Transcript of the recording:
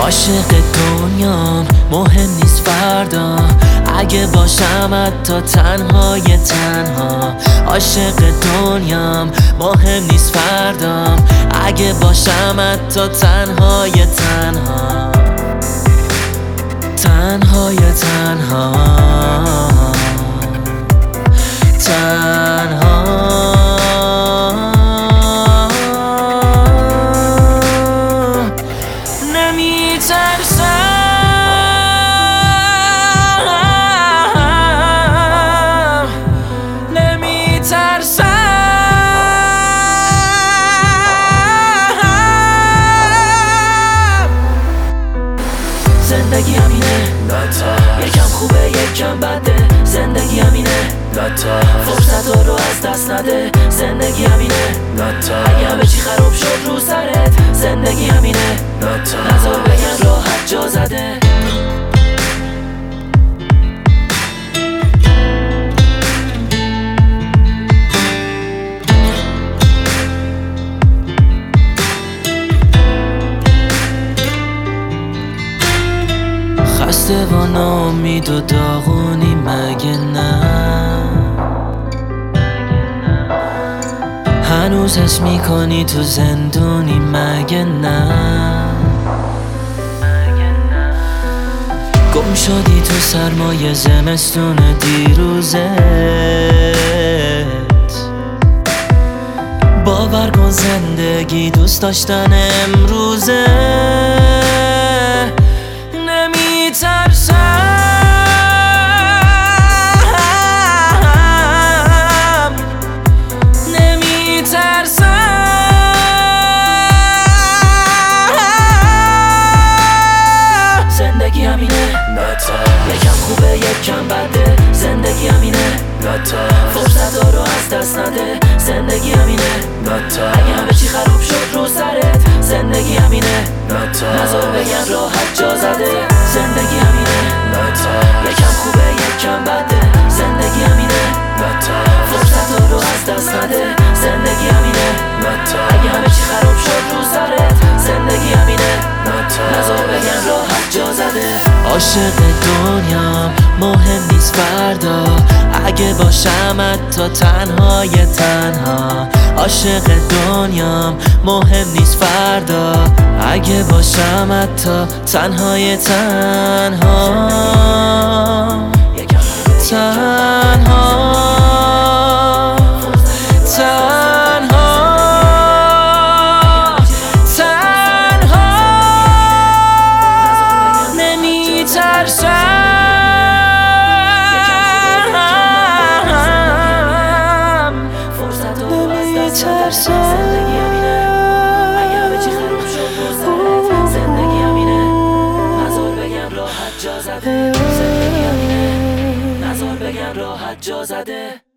عاشق دنیام مهم نیست فردا، اگه باشم حتی تنهای تنها. عاشق دنیام مهم نیست فردام، اگه باشم حتی تنهای تنها. تنهای تنها تنها زندگی همینه، یکم خوبه یکم بده. زندگی همینه، فرصت رو از دست نده. زندگی همینه، اگه همه چی خراب شد رو سرت. زندگی همینه، نظر بگن راحت جا زده. خسته و ناامید و داغونی مگه نه؟ هنوز حس میکنی تو زندونی مگه نه؟ گم شدی تو سرمایه زمستون دیروزت. باور کن زندگی دوست داشتن امروزه. زندگی همینه، یکم خوبه یکم بده. زندگی همینه، فرصت رو از دست نده. زندگی همینه، اگه همه چی خراب شد رو سرت. زندگی همینه، نظر بگن راحت جا زده. زندگی همینه، یکم خوبه یکم بده. زندگی همینه، فرصت رو از دست نده. زندگی همینه، اگه همه چی خراب شد رو سرت. زندگی همینه، نظر بگن راحت جا زده. عاشق دنیام مهم نیست فردا، اگه باشم حتی تنهای تنها. عاشق دنیام مهم نیست فردا، اگه باشم حتی تنهای تنها. تنها زندگی همینه، اگه همه چی خراب شد رو سرت. زندگی همینه، نظر بگن راحت جا زده. زندگی همینه، نظر بگن راحت جا زده.